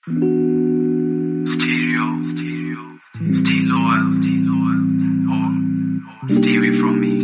Stereo, stay loyal, or stay away from me.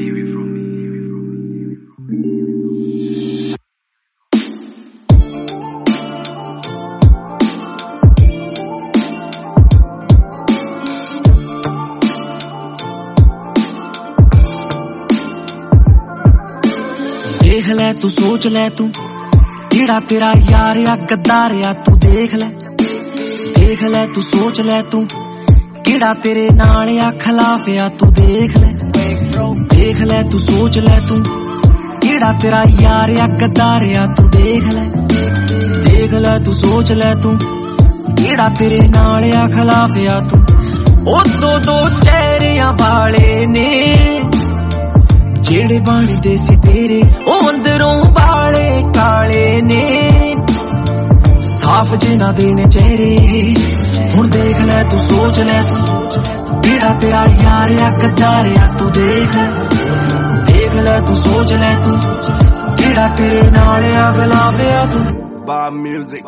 देख ले तू सोच ले तू केड़ा तेरा यार या गद्दार या तू देख ले तू सोच ले तू केड़ा तेरे नाल या खिलाफ या तू देख ले तू सोच ले तू केड़ा तेरा यार या गद्दार या तू देख ले तू सोच ले तू केड़ा तेरे नाल या खिलाफ या तू ओ दो चेहरियां वाले ने जेड़े बनदे सी तेरे ओ अंदरों बाले काले ने साफ जिना दे ने चेहरे हुण देख ले तू सोच ले तू केड़ा तेरा यार या गद्दार या तू देख ले तू सोच ले तू केड़ा तेरे नाल या खिलाफ या तू Bob Music.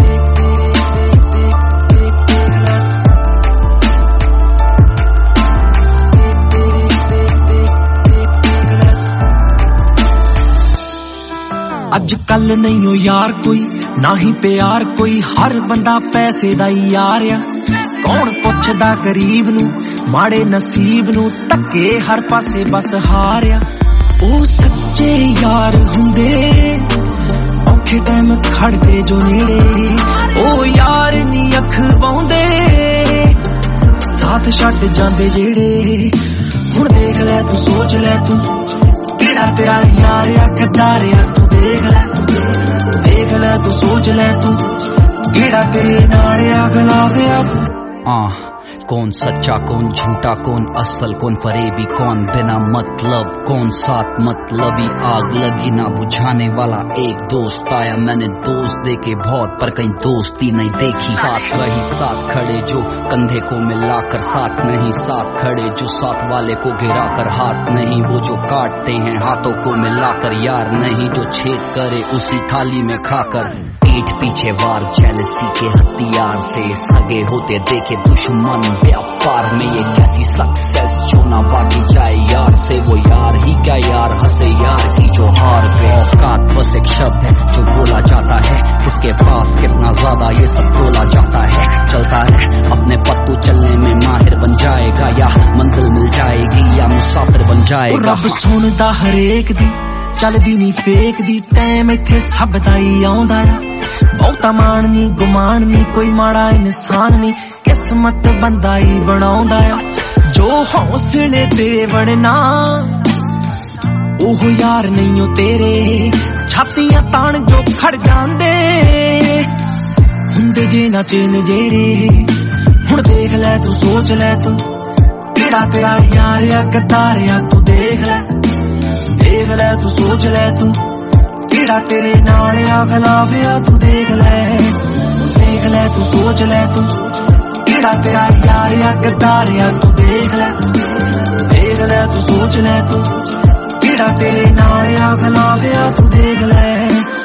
अज कल नहीं हो यार कोई ना ही प्यार कोई हर बंदा पैसे दा ही यार आ कौन पुछदा गरीब नू माड़े नसीब नू धक्के हर पासे बस हारिया ओ सच्चे यार हुंदे औखे टाइम खड़दे जो नेड़े ओ यार नी अख पाउंदे साथ छड्ड जांदे जेड़े हुण देख ले तू सोच ले तू केड़ा तेरा यार या गद्दार या तू देख ले तू सोच ले तू केड़ा तेरे नाल या खिलाफ या तू कौन सच्चा कौन झूठा कौन असल कौन फरेबी कौन बिना मतलब कौन साथ मतलबी आग लगी ना बुझाने वाला एक दोस्त आया मैंने दोस्त देखे बहुत पर कहीं दोस्ती नहीं देखी साथ रही साथ खड़े जो कंधे को मिलाकर साथ नहीं साथ खड़े जो साथ वाले को गिरा कर हाथ नहीं वो जो काटते हैं हाथों को मिलाकर यार नहीं जो छेद करे उसी थाली में खाकर पीठ पीछे वार जेलसी के हथियार से सगे होते देखे दुश्मन व्यापार में ये कैसी सक्सेस जो ना बाकी जाए यार से वो यार ही क्या यार हंसे यार की जो हार पे औकात बस एक शब्द है जो बोला जाता है किसके पास कितना ज्यादा ये सब बोला जाता है चलता है अपने पत्तू चलने में माहिर बन जाएगा या मंजिल मिल जाएगी या मुसाफिर बन जाएगा रब सुनदा हरेक दी चलदी नी फेक दी टाइम इत्थे सब दा ही आउंदा आ बहुता मान नी गुमान नी कोई माड़ा इंसान नी किस्मत बंदा ही बनाउंदा आ जो हौसले ते बनना ओह यार नहीं हो तेरे छातियां तान जो खड़ जांदे हुंदे जे ना चैन जेरे हुण देख ले तू सोच ले तू केड़ा तेरा यार या गद्दार या तू देख ले तू सोच ले तू केड़ा तेरे नाल या खिलाफ या तू देख ले तू सोच ले तू केड़ा तेरा यार या गद्दार या तू देख ले तू सोच ले तू केड़ा तेरे नाल या खिलाफ या तू देख ले